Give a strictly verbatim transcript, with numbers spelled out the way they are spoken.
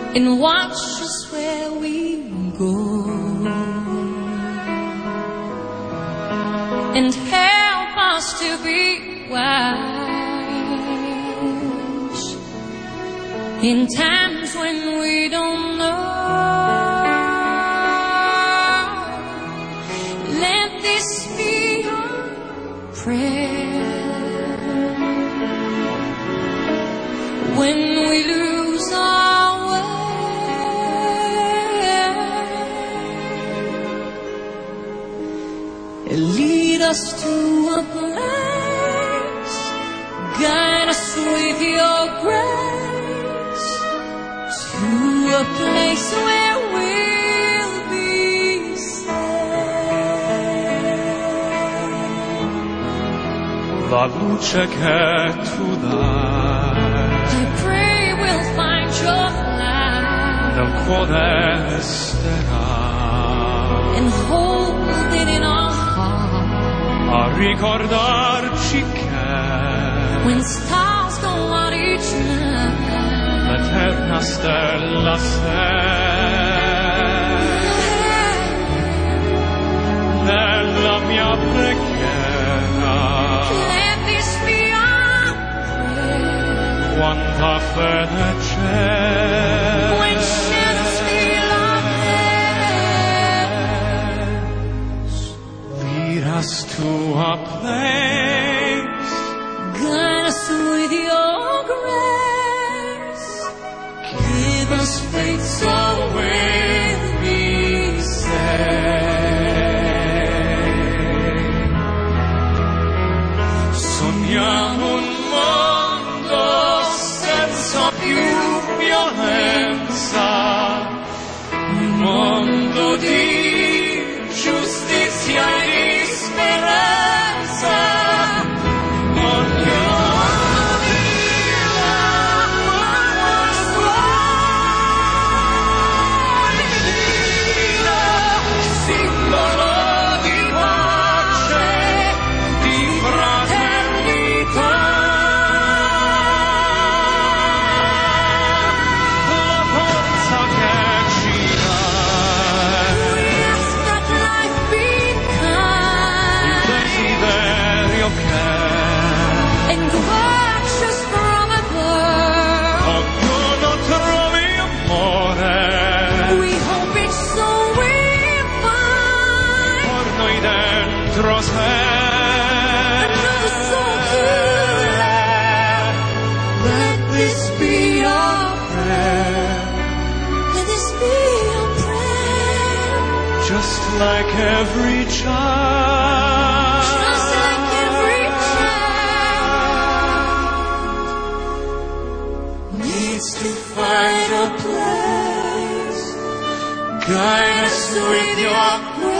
and watch us where we go, and help us to be wise in times when we don't know. Let this be our prayer when we lose our way. Lead us to a place, guide us with your grace, to a place where we'll be saved. La luce che tu dai, I pray we'll find your light nel cuore resterà, and hold it in our heart, a ricordarci che when stars go out each night, l'eterna stella sei. Nella mia preghiera, let this be our prayer. quanta fede c'è, When shadows fill our heads, lead us to a place, guide us with your grace, give us faith so we'll be saved. sogniamo un mondo senza più violenza, un mondo di giustizia e di speranza. Ognuno viva quando vuole vivere, simbolo di pace, di fraternità. La forza che ci dai, We ask that life be il kind desiderio che and watch us from above. ognuno trovi amore We hope it's so we find per noi dentro sé. another soul to love. Let this be our prayer. Let this be our prayer. Just like every child, Just like every child needs to find a place, guide us with your grace.